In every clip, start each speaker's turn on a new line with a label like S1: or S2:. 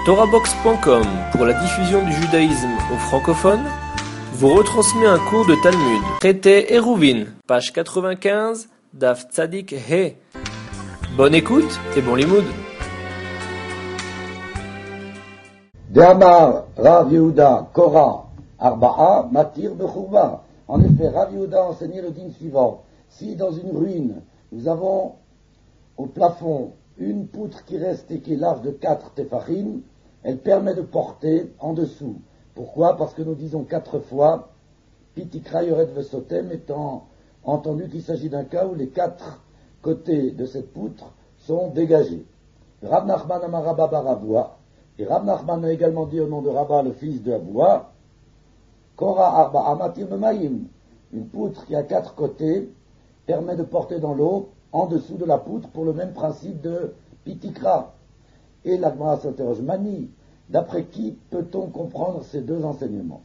S1: TorahBox.com, pour la diffusion du judaïsme aux francophones, vous retransmet un cours de Talmud. Traité Eruvin, page 95, Daf Tzadik He. Bonne écoute et bon limoud.
S2: De'amar Rav Yehuda Korah Arba'a Matir Bechouva. En effet, Rav Yehuda enseignait le digne suivant. Si dans une ruine, nous avons au plafond une poutre qui reste et qui est large de 4 tefachim, elle permet de porter en dessous. Pourquoi? Parce que nous disons 4 fois Pitikra Yored Vesotem, étant entendu qu'il s'agit d'un cas où les 4 côtés de cette poutre sont dégagés. Rav Nachman Amar Rabba bar Abua, et Rav Nachman a également dit au nom de Rabba, le fils de Abua, Korah Arba Amatir Bemayim, une poutre qui a 4 côtés permet de porter dans l'eau en dessous de la poutre pour le même principe de Pitikra. Et la Gemara s'interroge, Mani, d'après qui peut-on comprendre ces deux enseignements?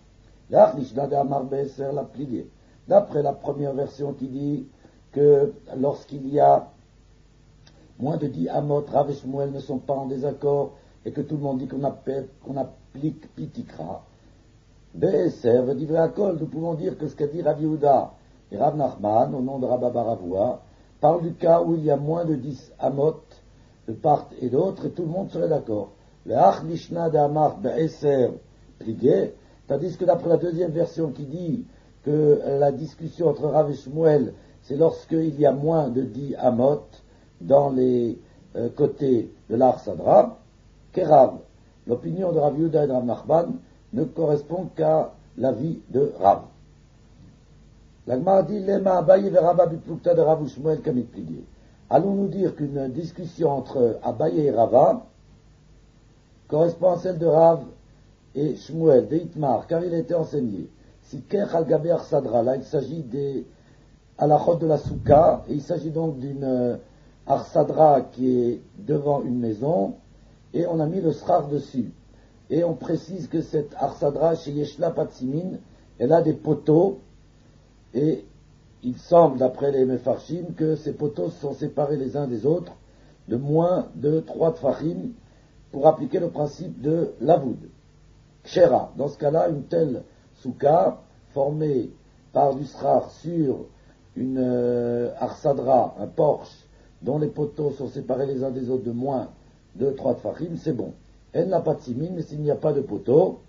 S2: D'après la première version qui dit que lorsqu'il y a moins de 10 amot, Rav et Shmuel ne sont pas en désaccord et que tout le monde dit qu'on applique Pitikra, Be'eser v'divrei hakol, nous pouvons dire que ce qu'a dit Rav Yehuda et Rav Nachman, au nom de Rabba bar Avua, parle du cas où il y a moins de 10 amot de part et d'autre, et tout le monde serait d'accord. Le Ach Lishna de Amar Be'eser Pligé, tandis que d'après la deuxième version qui dit que la discussion entre Rav et Shmuel, c'est lorsqu'il y a moins de 10 amot dans les côtés de l'Ar Sadra, Kerav, l'opinion de Rav Yehuda et de Rav Nachman ne correspond qu'à l'avis de Rav. La Gemara dit Lema Abaye ve Rava biplukta de Rav ou Shmuel kamit pligé. Allons-nous dire qu'une discussion entre Abaye et Rava correspond à celle de Rav et Shmuel, de Itmar, car il a été enseigné. Si Kech al Gabe Arsadra, là il s'agit des halachot de la Souka, et il s'agit donc d'une Arsadra qui est devant une maison, et on a mis le srar dessus. Et on précise que cette Arsadra, chez Yeshla Patsimin, elle a des poteaux, et il semble, d'après les Mefarshim, que ces poteaux sont séparés les uns des autres de moins de 3 tfachim pour appliquer le principe de l'avoud. Kshera, dans ce cas-là, une telle souka, formée par du srar sur une arsadra, un porche, dont les poteaux sont séparés les uns des autres de moins de 3 tfachim, c'est bon. Elle n'a pas de simine, mais s'il n'y a pas de poteaux,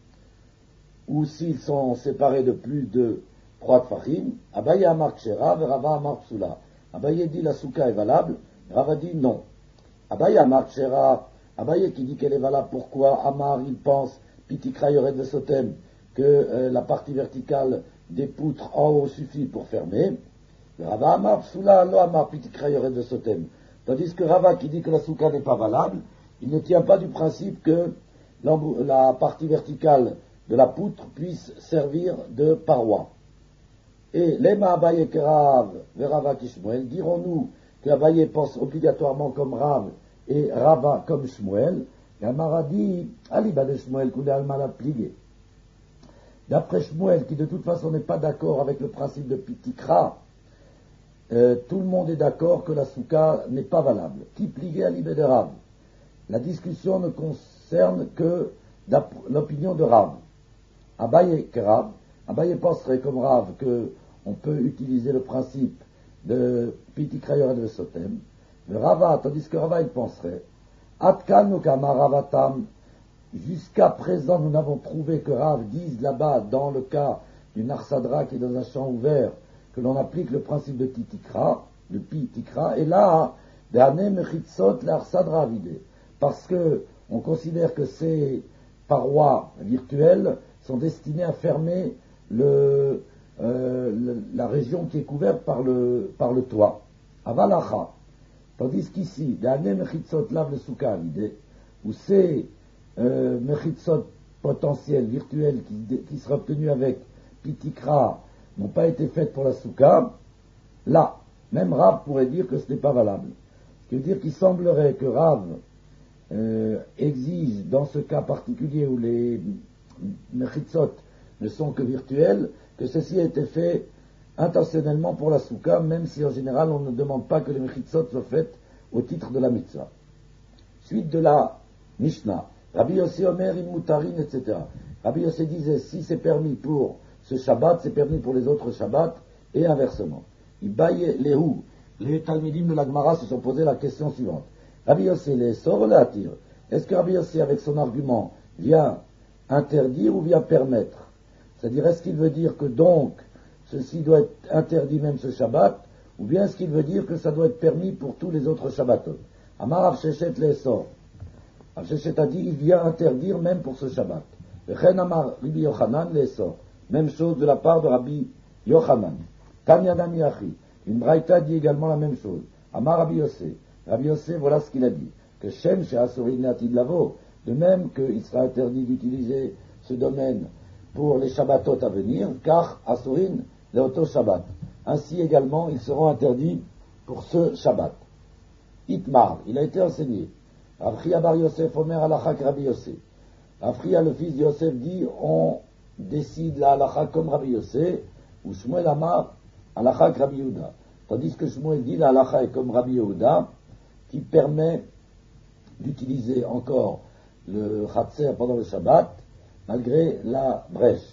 S2: ou s'ils sont séparés de plus de 3 tfachim, Abaye Amar Kshera, Rava Amar Psula. Abaye dit la souka est valable, Rava dit non. Abaye Amar Kshera, Abaye qui dit qu'elle est valable, pourquoi? Amar, il pense, Pitikra Yored Vesotem, que la partie verticale des poutres en haut suffit pour fermer. Rava Amar Psula, Lo Amar Pitikra Yored Vesotem. Tandis que Rava qui dit que la souka n'est pas valable, il ne tient pas du principe que la partie verticale de la poutre puisse servir de paroi. Et Lema Abaye Kerav Verava Kishmuel, dirons-nous que Abaye pense obligatoirement comme Rav et Rava comme Shmuel, et Amara dit Aliba de Shmuel Koulé Almala Pligé. D'après Shmuel, qui de toute façon n'est pas d'accord avec le principe de Pitikra, tout le monde est d'accord que la souka n'est pas valable. Qui Pligé Aliba de Rav? La discussion ne concerne que l'opinion de Rav. Abaye Kerav, Abaye penserait comme Rav que on peut utiliser le principe de Pitikra Yored Vesotem. Le Rava, tandis que Rava il penserait Atkan Ukama Ravatam, jusqu'à présent nous n'avons trouvé que Rav dise là-bas dans le cas d'une Arsadra qui est dans un champ ouvert que l'on applique le principe de Pitikra, et là de Ane Mechitzot l'Arsadra vidé, parce que on considère que ces parois virtuelles sont destinées à fermer la région qui est couverte par le toit. Avalacha. Tandis qu'ici, d'Ane Mechitzot lave le souka à l'idée, où ces Mechitzot potentiels, virtuels, qui seraient obtenus avec Pitikra, n'ont pas été faites pour la souka, là, même Rav pourrait dire que ce n'est pas valable. Ce qui veut dire qu'il semblerait que Rav exige, dans ce cas particulier où les Mechitzot ne sont que virtuels, que ceci a été fait intentionnellement pour la souka, même si en général on ne demande pas que les mechitzot soient faites au titre de la mitzvah. Suite de la Mishnah. Rabbi Yossi Omer, im mutarin, etc. Rabbi Yossi disait, si c'est permis pour ce Shabbat, c'est permis pour les autres Shabbats, et inversement. Ibaye lehu. Les Talmidim de la Gemara se sont posé la question suivante. Rabbi Yossi les sort ou les attire? Est-ce que Rabbi Yossi, avec son argument, vient interdire ou vient permettre? C'est-à-dire, est-ce qu'il veut dire que donc, ceci doit être interdit même ce Shabbat, ou bien est-ce qu'il veut dire que ça doit être permis pour tous les autres Shabbatot? Amar Rav Sheshet les sort. Rav Sheshet a dit, il vient interdire même pour ce Shabbat. Vechen Amar Rabbi Yochanan les sort. Même chose de la part de Rabbi Yochanan. Tanya Nami Achi. Une braïta dit également la même chose. Amar Rabbi Yossé. Rabbi Yossé, voilà ce qu'il a dit. Que Shem chez Asurin Natid Lavo, de même qu'il sera interdit d'utiliser ce domaine pour les Shabbatot à venir, car Asurin le Auto Shabbat. Ainsi également, ils seront interdits pour ce Shabbat. Itmar, il a été enseigné. Afria Bar Yosef Omer Alachak Rabbi Yossé. Afria, le fils de Yosef, dit, on décide la halacha comme Rabbi Yossé, ou Shmuel Amar Alachak Rabbi Yehuda. Tandis que Shmuel dit la halacha est comme Rabbi Yehuda, qui permet d'utiliser encore le Khatser pendant le Shabbat, malgré la brèche.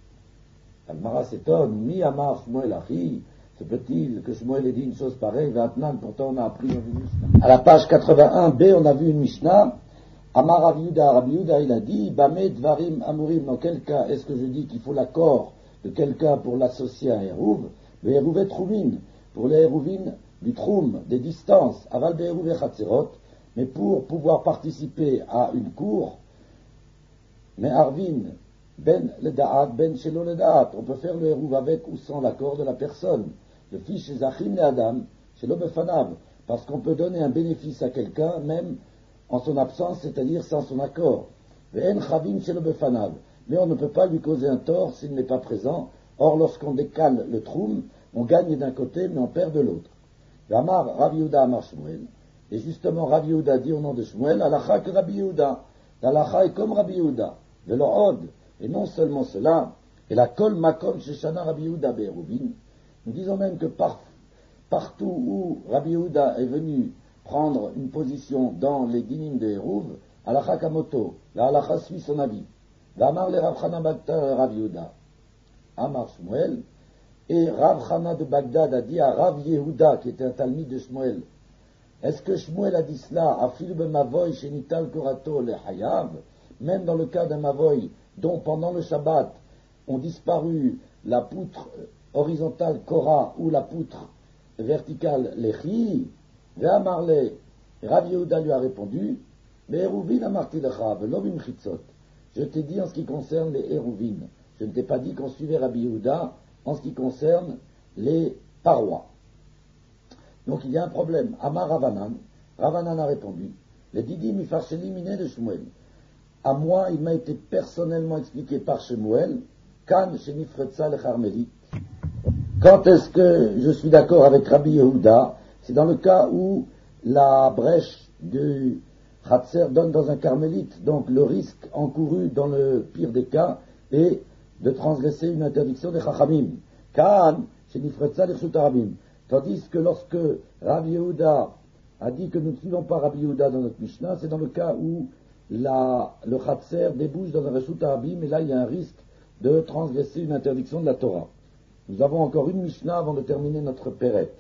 S2: Al-Mara s'étonne, mi Amar Shmuel Achi, se peut-il que Shmuel ait dit une chose pareille, Vatnan, pourtant on a appris dans une Mishnah. À la page 81b, on a vu une Mishnah, Amar Rabbi Yehuda, il a dit, Bame Dvarim Amurim, dans quel cas est-ce que je dis qu'il faut l'accord de quelqu'un pour l'associer à un Hérouv? Le Hérouv est Troumine, pour les Hérouvines du Troum, des distances, Aval de Hérouv et Chatzerot, mais pour pouvoir participer à une cour, mais Arvin, Ben le Da'at, Ben Shelo le Da'at, on peut faire le Hérouv avec ou sans l'accord de la personne. Le fils chez Zachim le Adam, Shelo Befanav, parce qu'on peut donner un bénéfice à quelqu'un, même en son absence, c'est-à-dire sans son accord. Ve'en Chavim Shelo Befanav, mais on ne peut pas lui causer un tort s'il n'est pas présent. Or, lorsqu'on décale le Troum, on gagne d'un côté, mais on perd de l'autre. Amar Rav Yehuda Amar Shmuel. Et justement, Rav Yehuda dit au nom de Shmuel, Halacha que Rabbi Yehuda. L'Halacha est comme Rabbi Yehuda. De l'Od. Et non seulement cela, et la Kol Makom Sheshana Rabbi Yehuda Be'eruvin. Nous disons même que partout où Rabbi Yehuda est venu prendre une position dans les dinim de Hérouv, Halacha Kamoto, la Halacha suit son avis. Amar le Rav Chana Bagdad Rav Yehuda. Amar Shmuel. Et Rav Chana de Bagdad a dit à Rav Yehuda, qui était un talmid de Shmuel, est-ce que Shmuel a dit cela à Philbe Mavoy chez Nital Korato le Hayav, même dans le cas d'un Mavoy dont pendant le Shabbat ont disparu la poutre horizontale Kora ou la poutre verticale Lechi, Ve'amarle, Rav Yehuda lui a répondu, Be'eruvin amarti lecha, ve'lo bimchitzot. Je t'ai dit en ce qui concerne les Eruvin. Je ne t'ai pas dit qu'on suivait Rabbi Yehuda en ce qui concerne les parois. Donc il y a un problème. Amar Ravanan, Ravanan a répondu, le Didi mifarsheli miné de Shmuel. À moi, il m'a été personnellement expliqué par Shmuel, Kan shenifretza le Charmélite. Quand est-ce que je suis d'accord avec Rabbi Yehuda? C'est dans le cas où la brèche du Khatser donne dans un carmélite, donc le risque encouru dans le pire des cas est de transgresser une interdiction des Chachamim. Kan shenifretza le Chutarabim. Tandis que lorsque Rabbi Yehuda a dit que nous ne suivons pas Rabbi Yehuda dans notre Mishnah, c'est dans le cas où le Khatser débouche dans un Reshut Arabim, et là il y a un risque de transgresser une interdiction de la Torah. Nous avons encore une Mishnah avant de terminer notre Pérette.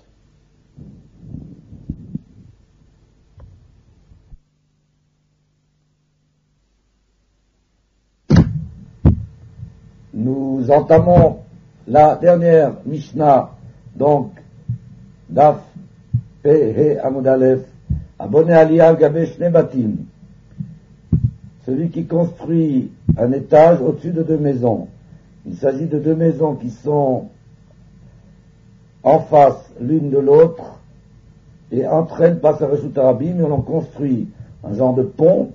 S2: Nous entamons la dernière Mishnah, donc Daf Pe Amud Aleph, Abonné Aliyah Gabe Shne Batim. Celui qui construit un étage au-dessus de deux maisons. Il s'agit de deux maisons qui sont en face l'une de l'autre et entre elles passe un Reshut Arabim, et on en construit un genre de pont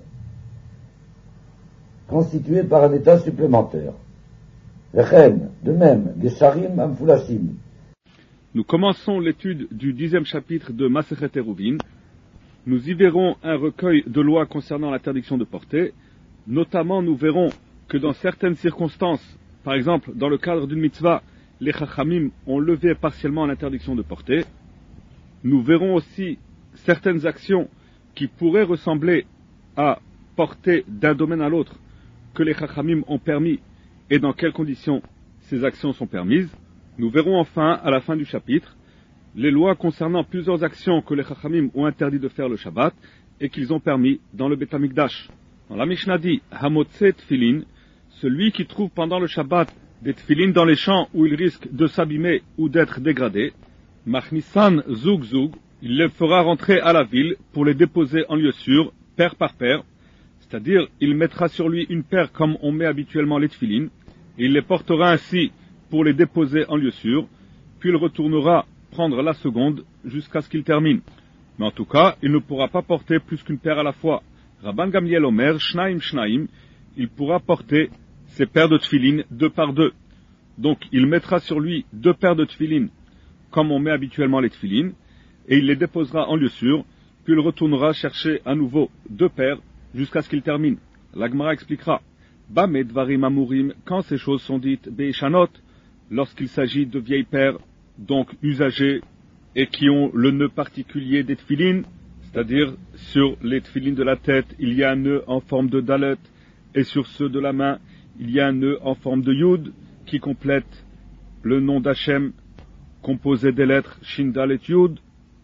S2: constitué par un étage supplémentaire. Vechen, de même, Gesharim Amfulashim.
S3: Nous commençons l'étude du 10e chapitre de Masechet Eruvin. Nous y verrons un recueil de lois concernant l'interdiction de porter. Notamment, nous verrons que dans certaines circonstances, par exemple dans le cadre d'une mitzvah, les Chachamim ont levé partiellement l'interdiction de porter. Nous verrons aussi certaines actions qui pourraient ressembler à porter d'un domaine à l'autre que les Chachamim ont permis et dans quelles conditions ces actions sont permises. Nous verrons enfin, à la fin du chapitre, les lois concernant plusieurs actions que les Chachamim ont interdit de faire le Shabbat et qu'ils ont permis dans le Beth Amikdash. Dans la Mishnah dit Hamotse Tfilin, celui qui trouve pendant le Shabbat des Tfilin dans les champs où il risque de s'abîmer ou d'être dégradé, Machnissan Zug Zug, il les fera rentrer à la ville pour les déposer en lieu sûr, paire par paire, c'est-à-dire il mettra sur lui une paire comme on met habituellement les Tfilin, et il les portera ainsi pour les déposer en lieu sûr, puis il retournera prendre la seconde jusqu'à ce qu'il termine. Mais en tout cas, il ne pourra pas porter plus qu'une paire à la fois. Rabban Gamliel Omer, Shnaim Shnaim, il pourra porter ses paires de tefilin 2 par 2. Donc il mettra sur lui 2 paires de tefilin, comme on met habituellement les tefilin, et il les déposera en lieu sûr, puis il retournera chercher à nouveau 2 paires jusqu'à ce qu'il termine. La Gemara expliquera. Bame Dvarim Amurim, quand ces choses sont dites Beishanot, lorsqu'il s'agit de vieilles paires, donc usagées, et qui ont le nœud particulier des tefilin, c'est-à-dire sur les tefilin de la tête, il y a un nœud en forme de dalet, et sur ceux de la main, il y a un nœud en forme de yud, qui complète le nom d'Hachem, composé des lettres Shin Dalet Yud.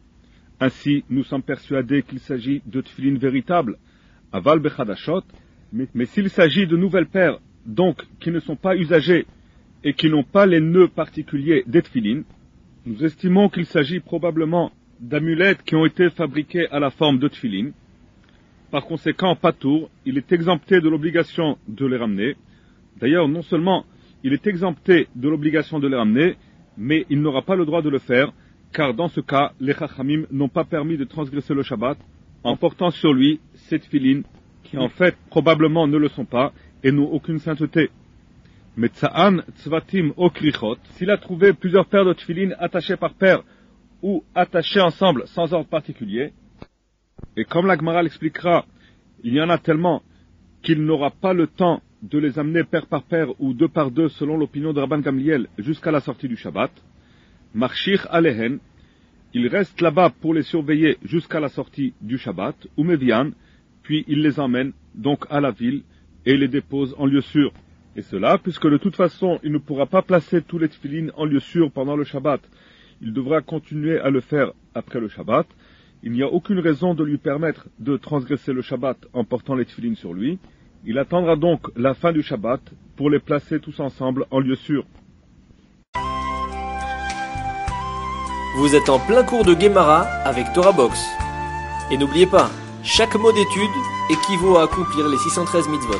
S3: Ainsi, nous sommes persuadés qu'il s'agit de tefilin véritables, aval bechadashot, mais s'il s'agit de nouvelles paires, donc qui ne sont pas usagées, et qui n'ont pas les nœuds particuliers des tefilin, nous estimons qu'il s'agit probablement d'amulettes qui ont été fabriquées à la forme de tefilin. Par conséquent, Patour, il est exempté de l'obligation de les ramener. D'ailleurs, non seulement il est exempté de l'obligation de les ramener, mais il n'aura pas le droit de le faire, car dans ce cas, les Chachamim n'ont pas permis de transgresser le Shabbat en portant sur lui ces tefilin, qui en fait probablement ne le sont pas et n'ont aucune sainteté. Mais Tsa'an Tzvatim Okrichot, s'il a trouvé plusieurs paires de tefilin attachées par paire ou attachées ensemble sans ordre particulier, et comme la Gemara l'expliquera, il y en a tellement qu'il n'aura pas le temps de les amener paire par paire ou 2 par 2 selon l'opinion de Rabban Gamliel jusqu'à la sortie du Shabbat, Marshir Alehen, il reste là-bas pour les surveiller jusqu'à la sortie du Shabbat, ou Mevian, puis il les emmène donc à la ville et les dépose en lieu sûr. Et cela, puisque de toute façon, il ne pourra pas placer tous les tefilin en lieu sûr pendant le Shabbat. Il devra continuer à le faire après le Shabbat. Il n'y a aucune raison de lui permettre de transgresser le Shabbat en portant les tefilin sur lui. Il attendra donc la fin du Shabbat pour les placer tous ensemble en lieu sûr.
S1: Vous êtes en plein cours de Gemara avec Torah Box. Et n'oubliez pas, chaque mot d'étude équivaut à accomplir les 613 mitzvot.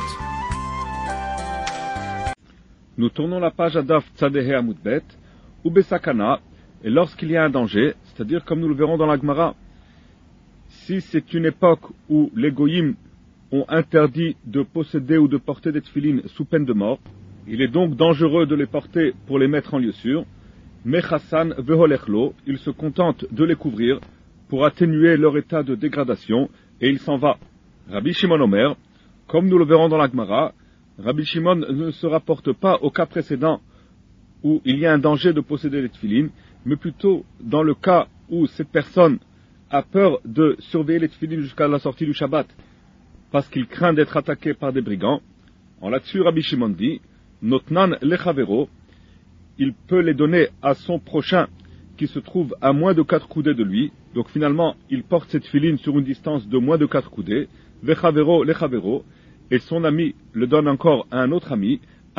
S3: Nous tournons la page à Daf Tzadehe Amudbet, ou Besakana, et lorsqu'il y a un danger, c'est-à-dire comme nous le verrons dans la Gemara, si c'est une époque où les goyim ont interdit de posséder ou de porter des tefilin sous peine de mort, il est donc dangereux de les porter pour les mettre en lieu sûr, Mechassan veholechlo, il se contente de les couvrir pour atténuer leur état de dégradation, et il s'en va. Rabbi Shimon Omer, comme nous le verrons dans la Gemara, Rabbi Shimon ne se rapporte pas au cas précédent où il y a un danger de posséder les tefilin, mais plutôt dans le cas où cette personne a peur de surveiller les tefilin jusqu'à la sortie du Shabbat, parce qu'il craint d'être attaqué par des brigands. En là-dessus, Rabbi Shimon dit, Notnan lechavero, il peut les donner à son prochain qui se trouve à moins de 4 coudées de lui, donc finalement, il porte cette tefilin sur une distance de moins de 4 coudées, vechavero lechavero, et son ami le donne encore à un autre ami,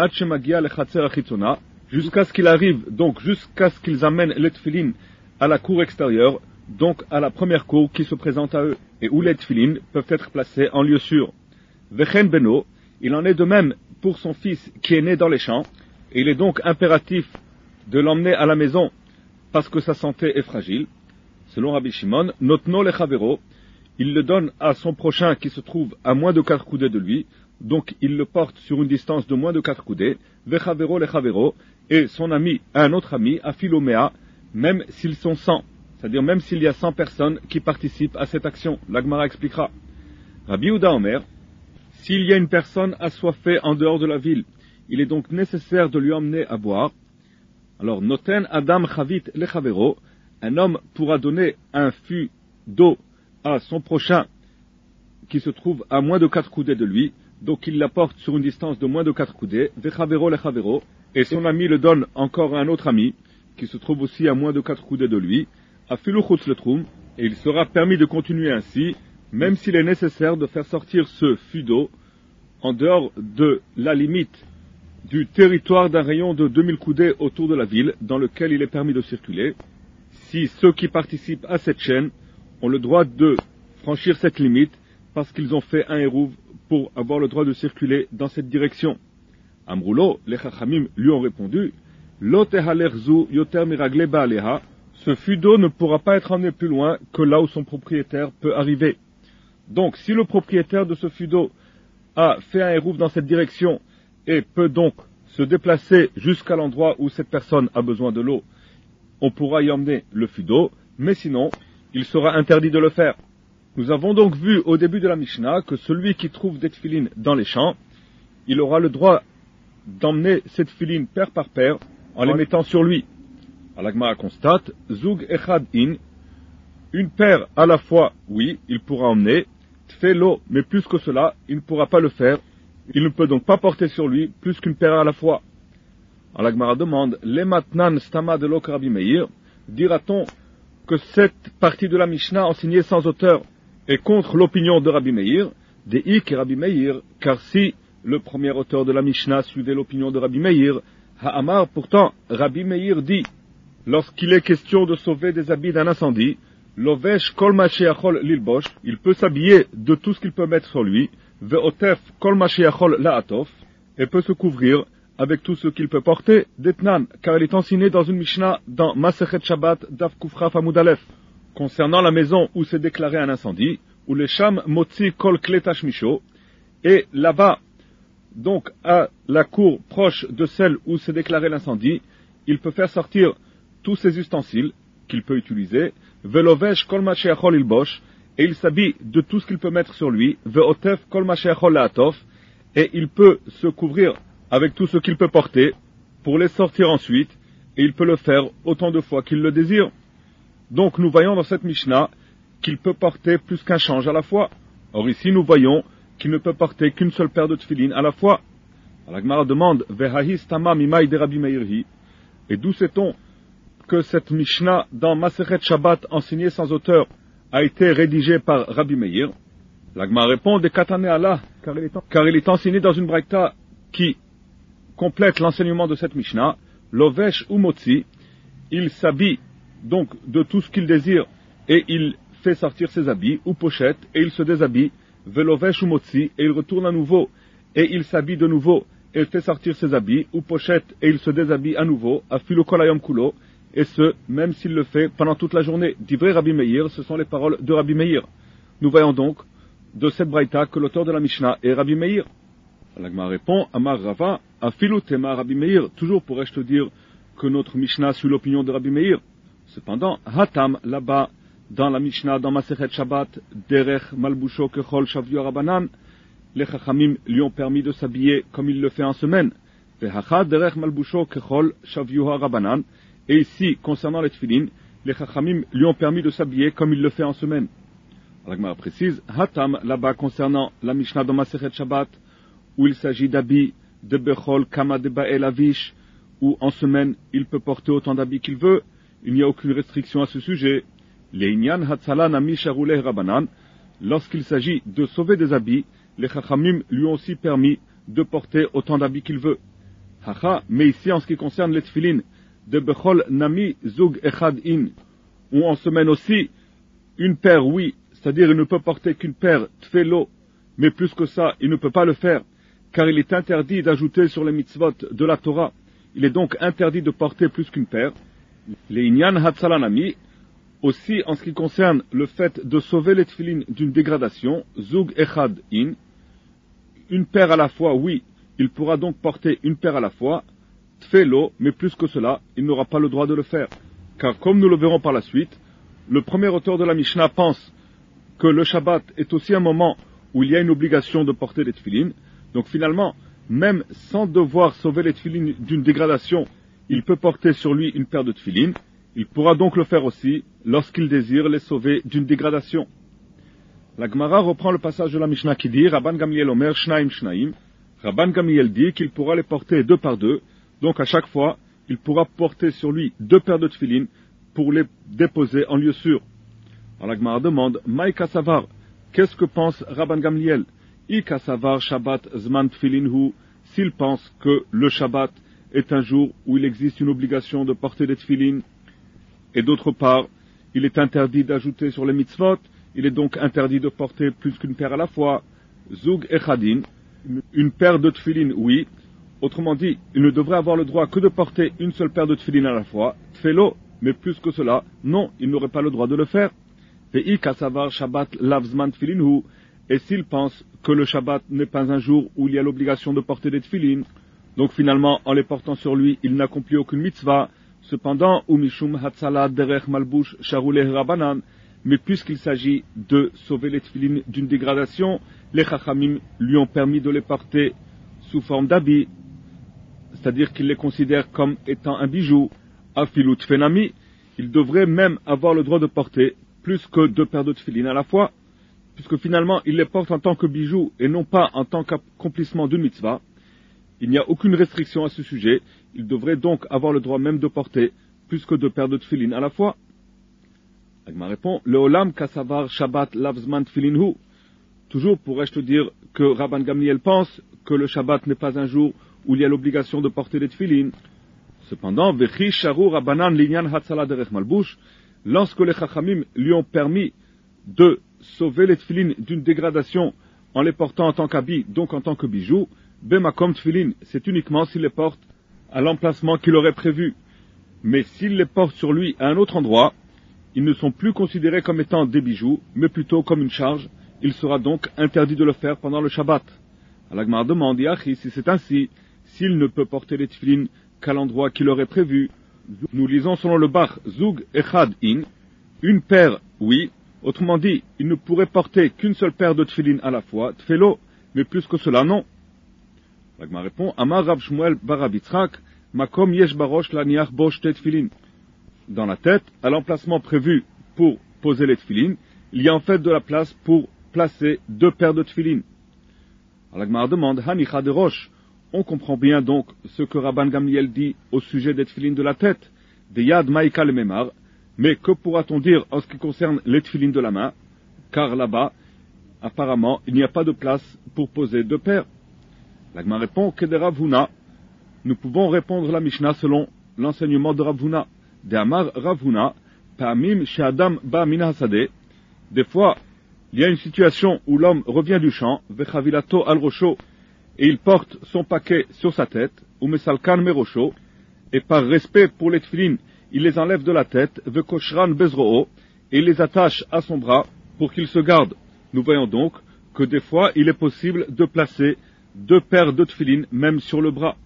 S3: jusqu'à ce qu'il arrive, donc jusqu'à ce qu'ils amènent les tefilin à la cour extérieure, donc à la première cour qui se présente à eux, et où les tefilin peuvent être placés en lieu sûr. Vechen beno, il en est de même pour son fils qui est né dans les champs, et il est donc impératif de l'emmener à la maison parce que sa santé est fragile. Selon Rabbi Shimon, notno lechavero, il le donne à son prochain qui se trouve à moins de 4 coudées de lui, donc il le porte sur une distance de moins de 4 coudées, vechavero lechavero, et son ami à un autre ami, à Philomea, même s'ils sont 100, c'est-à-dire même s'il y a 100 personnes qui participent à cette action. La Gemara expliquera. Rabbi Yehuda Omer, s'il y a une personne assoiffée en dehors de la ville, il est donc nécessaire de lui emmener à boire. Alors, noten Adam Chavit lechavero, un homme pourra donner un fût d'eau à son prochain qui se trouve à moins de 4 coudées de lui, donc il la porte sur une distance de moins de 4 coudées, vechavero lechavero, et son ami le donne encore à un autre ami, qui se trouve aussi à moins de 4 coudées de lui, afilu chutz letrum, et il sera permis de continuer ainsi, même s'il est nécessaire de faire sortir ce fût d'eau en dehors de la limite du territoire d'un rayon de 2000 coudées autour de la ville dans lequel il est permis de circuler, si ceux qui participent à cette chaîne ont le droit de franchir cette limite parce qu'ils ont fait un hérouv pour avoir le droit de circuler dans cette direction. Amroulo, les Chachamim lui ont répondu, Lo tehalerzu yoter miragle ba'aleha, ce fût d'eau ne pourra pas être emmené plus loin que là où son propriétaire peut arriver. Donc, si le propriétaire de ce fût d'eau a fait un hérouv dans cette direction et peut donc se déplacer jusqu'à l'endroit où cette personne a besoin de l'eau, on pourra y emmener le fût d'eau, mais sinon, il sera interdit de le faire. Nous avons donc vu au début de la Mishnah que celui qui trouve des tefilines dans les champs, il aura le droit d'emmener ces tefilines paire par paire en les mettant sur lui. Al-Agmara constate, Zug echad in, une paire à la fois, oui, il pourra emmener, tfelo, mais plus que cela, il ne pourra pas le faire. Il ne peut donc pas porter sur lui plus qu'une paire à la fois. Al-Agmara demande, Lematnan stama de l'ok Rabbi Meir, dira-t-on que cette partie de la Mishnah enseignée sans auteur est contre l'opinion de Rabbi Meir, des ik et Rabbi Meir, car si le premier auteur de la Mishnah suivait l'opinion de Rabbi Meir, Ha'amar, pourtant, Rabbi Meir dit, lorsqu'il est question de sauver des habits d'un incendie, Lovesh kol ma she'achol lilbosh, il peut s'habiller de tout ce qu'il peut mettre sur lui, Ve'otef kol ma she'achol la'atof, et peut se couvrir avec tout ce qu'il peut porter, d'Etnan, car il est enseigné dans une Mishnah dans Masechet Shabbat Daf Kufraf Amud Aleph, concernant la maison où s'est déclaré un incendie, où les Sham Motzi kol kletash misho, et là-bas, donc à la cour proche de celle où s'est déclaré l'incendie, il peut faire sortir tous ses ustensiles qu'il peut utiliser, Velovesh kol ma she'achol ilbosh, et il s'habille de tout ce qu'il peut mettre sur lui, Ve'otef kol ma she'achol la'atof, et il peut se couvrir avec tout ce qu'il peut porter, pour les sortir ensuite, et il peut le faire autant de fois qu'il le désire. Donc nous voyons dans cette Mishnah qu'il peut porter plus qu'un change à la fois. Or ici nous voyons qu'il ne peut porter qu'une seule paire de tefilines à la fois. La Gemara demande, Vehahi stama mimai de Rabbi Meirhi, et d'où sait-on que cette Mishnah dans Masechet Shabbat enseignée sans auteur a été rédigée par Rabbi Meir? La Gemara répond, de Katane Allah, car il est enseigné dans une braïta qui complète l'enseignement de cette Mishnah, Lovesh ou Motzi, il s'habille donc de tout ce qu'il désire et il fait sortir ses habits, ou pochette, et il se déshabille, Velovesh ou Motzi, et il retourne à nouveau, et il s'habille de nouveau, et il fait sortir ses habits, ou pochette, et il se déshabille à nouveau, à Filo Kolayom Kulo, et ce, même s'il le fait pendant toute la journée. Divrei Rabbi Meir, ce sont les paroles de Rabbi Meir. Nous voyons donc de cette braïta que l'auteur de la Mishnah est Rabbi Meir. L'Agma répond, Amar Rava, Afilu Tema Rabbi Meir, toujours pourrais-je te dire que notre Mishnah suit l'opinion de Rabbi Meir. Cependant, Hatam, là-bas, dans la Mishnah, dans Masechet Shabbat, Derech Malbusho Kechol Shavio Rabanan, les Chachamim lui ont permis de s'habiller comme il le fait en semaine. Vehacha Derech Malbusho Kechol Shavio Rabanan, et ici, concernant les tefilines, les Chachamim lui ont permis de s'habiller comme il le fait en semaine. L'Agma précise, Hatam, là-bas, concernant la Mishnah dans Masechet Shabbat, où il s'agit d'habits de Bechol Kama de Ba'el Avish, où en semaine il peut porter autant d'habits qu'il veut, il n'y a aucune restriction à ce sujet. Le'inyan Hatzala Nami Sharuleh Rabanan, lorsqu'il s'agit de sauver des habits, les Chachamim lui ont aussi permis de porter autant d'habits qu'il veut. Hacha, mais ici en ce qui concerne les tefilines, de Bechol Nami Zug Echad In, où en semaine aussi, une paire, oui, c'est-à-dire il ne peut porter qu'une paire tfelo, mais plus que ça, il ne peut pas le faire, car il est interdit d'ajouter sur les mitzvot de la Torah. Il est donc interdit de porter plus qu'une paire. Les Inyan Hatzalanami, aussi en ce qui concerne le fait de sauver les tefilines d'une dégradation, Zug Echad In, une paire à la fois, oui, il pourra donc porter une paire à la fois, Tfelo, mais plus que cela, il n'aura pas le droit de le faire. Car comme nous le verrons par la suite, le premier auteur de la Mishnah pense que le Shabbat est aussi un moment où il y a une obligation de porter les tefilines. Donc finalement, même sans devoir sauver les tefilines d'une dégradation, il peut porter sur lui une paire de tefilines. Il pourra donc le faire aussi lorsqu'il désire les sauver d'une dégradation. La Gemara reprend le passage de la Mishnah qui dit Rabban Gamliel Omer Shnaim Shnaim. Rabban Gamliel dit qu'il pourra les porter deux par deux, donc à chaque fois, il pourra porter sur lui deux paires de tefilin pour les déposer en lieu sûr. Alors la Gemara demande Maïka Savar, qu'est-ce que pense Rabban Gamliel? Ika Savar Shabbat Zman Tefilin Hu, s'il pense que le Shabbat est un jour où il existe une obligation de porter des tefilin, et d'autre part, il est interdit d'ajouter sur les mitzvot, il est donc interdit de porter plus qu'une paire à la fois. Zug Echadin, une paire de tefilin, oui. Autrement dit, il ne devrait avoir le droit que de porter une seule paire de tefilin à la fois. Tfelo, mais plus que cela, non, il n'aurait pas le droit de le faire. Ve'ika Savar Shabbat Lavzman Tefilin Hu, et s'il pense que le Shabbat n'est pas un jour où il y a l'obligation de porter des tefilin, donc finalement, en les portant sur lui, il n'accomplit aucune mitzvah. Cependant, Umishum Hatzala Derech Malbush Sharuleh Rabanan, mais puisqu'il s'agit de sauver les tefilin d'une dégradation, les Chachamim lui ont permis de les porter sous forme d'habit, c'est-à-dire qu'ils les considèrent comme étant un bijou. Afilut Fenami, il devrait même avoir le droit de porter plus que deux paires de tefilin à la fois, puisque finalement il les porte en tant que bijoux et non pas en tant qu'accomplissement d'une mitzvah. Il n'y a aucune restriction à ce sujet, il devrait donc avoir le droit même de porter plus que deux paires de tefilin à la fois. Agma répond, Leolam Kasavar Shabbat Lavzman Tefilin Hu. Toujours pourrais-je te dire que Rabban Gamliel pense que le Shabbat n'est pas un jour où il y a l'obligation de porter les tefilin. Cependant, Vechi Sharu Rabbanan Linyan Hatzala Derech Malbush, lorsque les Chachamim lui ont permis de sauver les tefilin d'une dégradation en les portant en tant qu'habit, donc en tant que bijoux, Bemakom Tefilin, c'est uniquement s'il les porte à l'emplacement qu'il aurait prévu. Mais s'il les porte sur lui à un autre endroit, ils ne sont plus considérés comme étant des bijoux, mais plutôt comme une charge. Il sera donc interdit de le faire pendant le Shabbat. Al-Agmar demande, Yachi, si c'est ainsi, s'il ne peut porter les tefilin qu'à l'endroit qu'il aurait prévu, nous lisons selon le Bach, Zug Echad In, une paire, oui. Autrement dit, il ne pourrait porter qu'une seule paire de tefilin à la fois, Tfelo, mais plus que cela, non. L'Agmar répond, Amar Rav Shmuel Barabitzrak, Makom Yesh Barosh Laniach Bosh Tefilin. Dans la tête, à l'emplacement prévu pour poser les tefilin, il y a en fait de la place pour placer deux paires de tefilin. L'Agmar demande, Hanicha de Roche. On comprend bien donc ce que Rabban Gamliel dit au sujet des tefilin de la tête, des Yad Maïka le Memar, mais que pourra-t-on dire en ce qui concerne les tefilin de la main, car là-bas, apparemment, il n'y a pas de place pour poser deux paires. L'Agmar répond, Kede Rav Huna. Nous pouvons répondre la Mishnah selon l'enseignement de Rav Huna. De Amar Rav Huna, Pa'amim She'adam Ba Min Hasade. Des fois, il y a une situation où l'homme revient du champ, Vechavilato al Rosho, et il porte son paquet sur sa tête, ou Mesalkan Merosho, et par respect pour les tefilin, il les enlève de la tête, Vekoshran Bezro'o, et il les attache à son bras pour qu'il se garde. Nous voyons donc que des fois, il est possible de placer deux paires de tefilin, même sur le bras.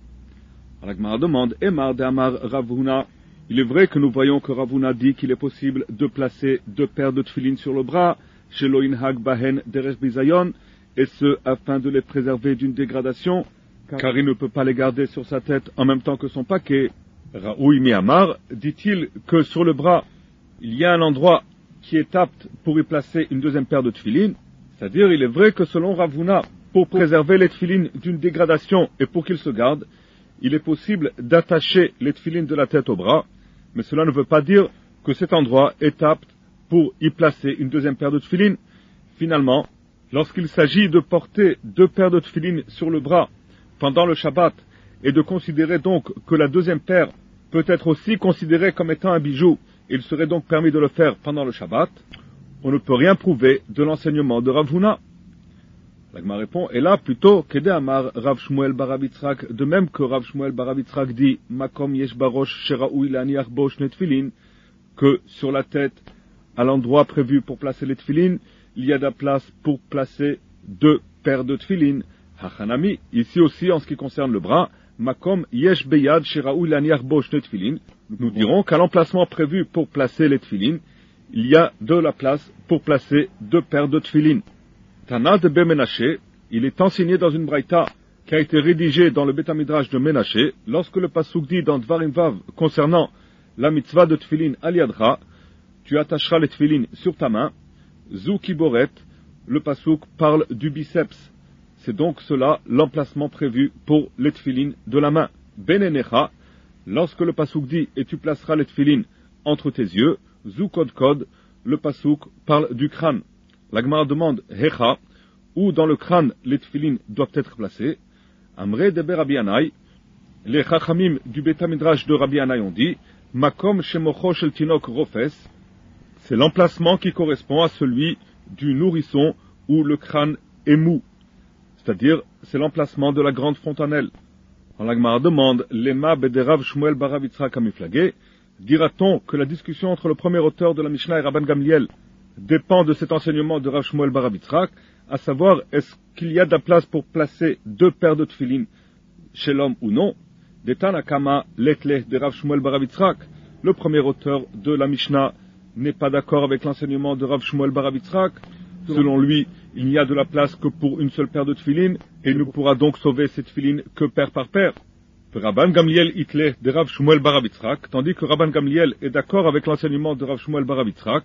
S3: La Gemara demande, Emar de Amar Rav Huna. Il est vrai que nous voyons que Rav Huna dit qu'il est possible de placer deux paires de tefilin sur le bras, chez Loin Hag Bahen Derech Bizayon, et ce, afin de les préserver d'une dégradation, car il ne peut pas les garder sur sa tête en même temps que son paquet. Raoui Mi Amar dit-il que sur le bras, il y a un endroit qui est apte pour y placer une deuxième paire de tefilin, c'est-à-dire il est vrai que selon Rav Huna, pour préserver les tefilin d'une dégradation et pour qu'ils se gardent, il est possible d'attacher les tefilin de la tête au bras, mais cela ne veut pas dire que cet endroit est apte pour y placer une deuxième paire de tefilin. Finalement, lorsqu'il s'agit de porter deux paires de tefilin sur le bras pendant le Shabbat et de considérer donc que la deuxième paire peut être aussi considérée comme étant un bijou, il serait donc permis de le faire pendant le Shabbat, on ne peut rien prouver de l'enseignement de Rav Huna. L'Agma répond, et là plutôt, Kede Amar Rav Shmuel Barabitzrak, de même que Rav Shmuel Barabitzrak dit, Makom Yesh Barosh Sheraoui Laniach Bosh Netfilin, que sur la tête, à l'endroit prévu pour placer les tefilin, il y a de la place pour placer deux paires de tefilin. Hachanami, ici aussi en ce qui concerne le bras, Makom Yesh Beyad Sheraoui Laniach Bosh Netfilin, nous dirons qu'à l'emplacement prévu pour placer les tefilin, il y a de la place pour placer deux paires de tefilin. Tana de Ben Menaché, il est enseigné dans une braïta qui a été rédigée dans le Beth Midrash de Menaché, lorsque le pasuk dit dans Dvarim Vav concernant la mitzvah de tefilin al yadra, tu attacheras les tefilin sur ta main, Zu Kiboret, le pasouk parle du biceps. C'est donc cela l'emplacement prévu pour les tefilin de la main. Benenecha, lorsque le pasouk dit « et tu placeras les tefilin entre tes yeux », Zukod Kod, le pasouk parle du crâne. La Gemara demande « Hecha » où dans le crâne les tefilin doivent être placés. Amre de Rabbi Yannai, les chachamim du Beit Midrash de Rabbi Yannai ont dit « Makom shemocho shel tinok rofes » c'est l'emplacement qui correspond à celui du nourrisson où le crâne est mou. C'est-à-dire, c'est l'emplacement de la grande fontanelle. En la Gemara demande « Lema bederav Shmuel barav Yitzhak hamiflagé » dira-t-on que la discussion entre le premier auteur de la Mishnah et Rabban Gamliel dépend de cet enseignement de Rav Shmuel barav Yitzhak, à savoir, est-ce qu'il y a de la place pour placer 2 paires de tefilin chez l'homme ou non? D'Etana Kama Letleh de Rav Shmuel barav Yitzhak, le premier auteur de la Mishnah n'est pas d'accord avec l'enseignement de Rav Shmuel barav Yitzhak. Selon lui, il n'y a de la place que pour une seule paire de tefilin, et il ne pourra donc sauver ces tefilin que paire par paire. Rabban Gamliel itleh de Rav Shmuel barav Yitzhak, tandis que Rabban Gamliel est d'accord avec l'enseignement de Rav Shmuel barav Yitzhak.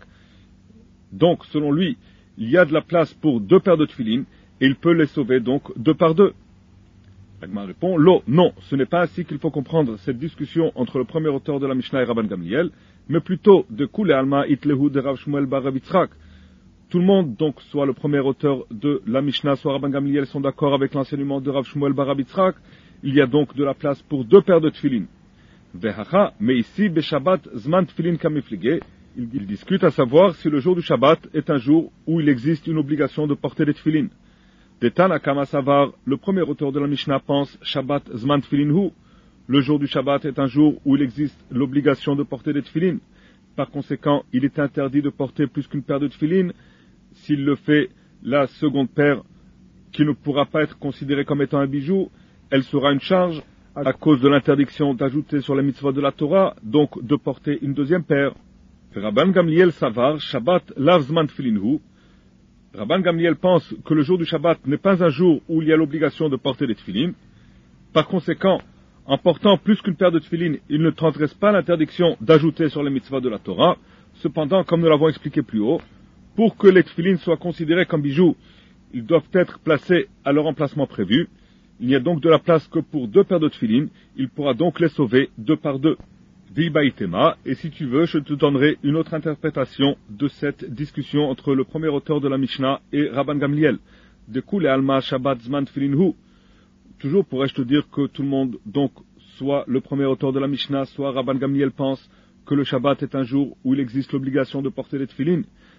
S3: Donc, selon lui, il y a de la place pour 2 paires de tefilin, et il peut les sauver donc 2 par 2. L'Agma répond, non, ce n'est pas ainsi qu'il faut comprendre cette discussion entre le premier auteur de la Mishnah et Rabban Gamliel, mais plutôt de Kule Alma Itlehu de Rav Shmuel barav Yitzhak. Tout le monde, donc, soit le premier auteur de la Mishnah, soit Rabban Gamliel, sont d'accord avec l'enseignement de Rav Shmuel barav Yitzhak. Il y a donc de la place pour 2 paires de tefilin. Vehacha, mais ici, Beshabbat Zman Tefilin Kamiflige, il discute à savoir si le jour du Shabbat est un jour où il existe une obligation de porter des tefilin. D'Etana Kama Savar, le premier auteur de la Mishnah pense Shabbat Zman Tefilin Hu. Le jour du Shabbat est un jour où il existe l'obligation de porter des tefilin. Par conséquent, il est interdit de porter plus qu'une paire de tefilin. S'il le fait, la seconde paire, qui ne pourra pas être considérée comme étant un bijou, elle sera une charge à cause de l'interdiction d'ajouter sur la mitzvah de la Torah, donc de porter une deuxième paire. Rabban Gamliel Savar, Shabbat Lav Zman Tefilin Hu. Rabban Gamliel pense que le jour du Shabbat n'est pas un jour où il y a l'obligation de porter des tefilin. Par conséquent, en portant plus qu'une paire de tefilin, il ne transgresse pas l'interdiction d'ajouter sur les mitzvahs de la Torah. Cependant, comme nous l'avons expliqué plus haut, pour que les tefilin soient considérés comme bijoux, ils doivent être placés à leur emplacement prévu. Il n'y a donc de la place que pour 2 paires de tefilin. Il pourra donc les sauver 2 par 2. Vibaitema, et si tu veux, je te donnerai une autre interprétation de cette discussion entre le premier auteur de la Mishnah et Rabban Gamliel. De Kule Alma Shabbat Zman Tefilin Hu. Toujours pourrais-je te dire que tout le monde, donc, soit le premier auteur de la Mishnah, soit Rabban Gamliel pense que le Shabbat est un jour où il existe l'obligation de porter les tefilin.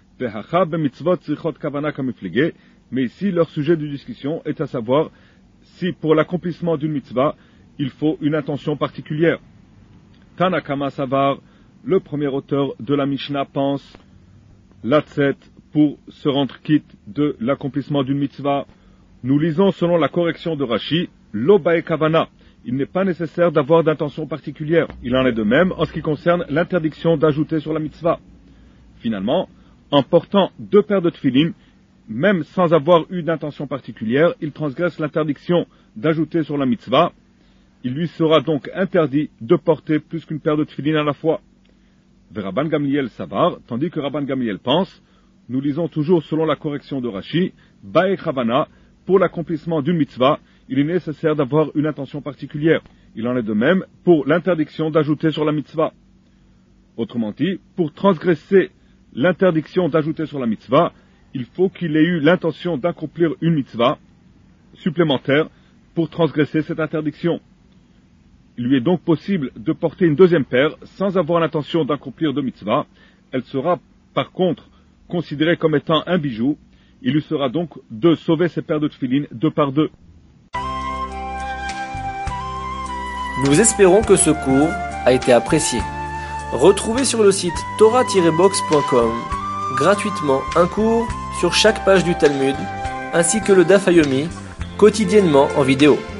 S3: Mais ici, leur sujet de discussion est à savoir si pour l'accomplissement d'une mitzvah, il faut une intention particulière. Tanakama Savar, le premier auteur de la Mishnah, pense l'atset pour se rendre quitte de l'accomplissement d'une mitzvah. Nous lisons selon la correction de Rashi, lo bae kavana. Il n'est pas nécessaire d'avoir d'intention particulière. Il en est de même en ce qui concerne l'interdiction d'ajouter sur la mitzvah. Finalement, en portant 2 paires de tefilin, même sans avoir eu d'intention particulière, il transgresse l'interdiction d'ajouter sur la mitzvah. Il lui sera donc interdit de porter plus qu'une paire de tefilin à la fois. Rabban Gamliel Savar, tandis que Rabban Gamliel pense, nous lisons toujours selon la correction de Rashi, Bae Chavana, pour l'accomplissement d'une mitzvah, il est nécessaire d'avoir une intention particulière. Il en est de même pour l'interdiction d'ajouter sur la mitzvah. Autrement dit, pour transgresser l'interdiction d'ajouter sur la mitzvah, il faut qu'il ait eu l'intention d'accomplir une mitzvah supplémentaire pour transgresser cette interdiction. Il lui est donc possible de porter une deuxième paire sans avoir l'intention d'accomplir 2 mitzvahs. Elle sera par contre considérée comme étant un bijou. Il lui sera donc de sauver ses paires de tefilin 2 par 2.
S1: Nous espérons que ce cours a été apprécié. Retrouvez sur le site torah-box.com gratuitement un cours sur chaque page du Talmud, ainsi que le Daf Yomi, quotidiennement en vidéo.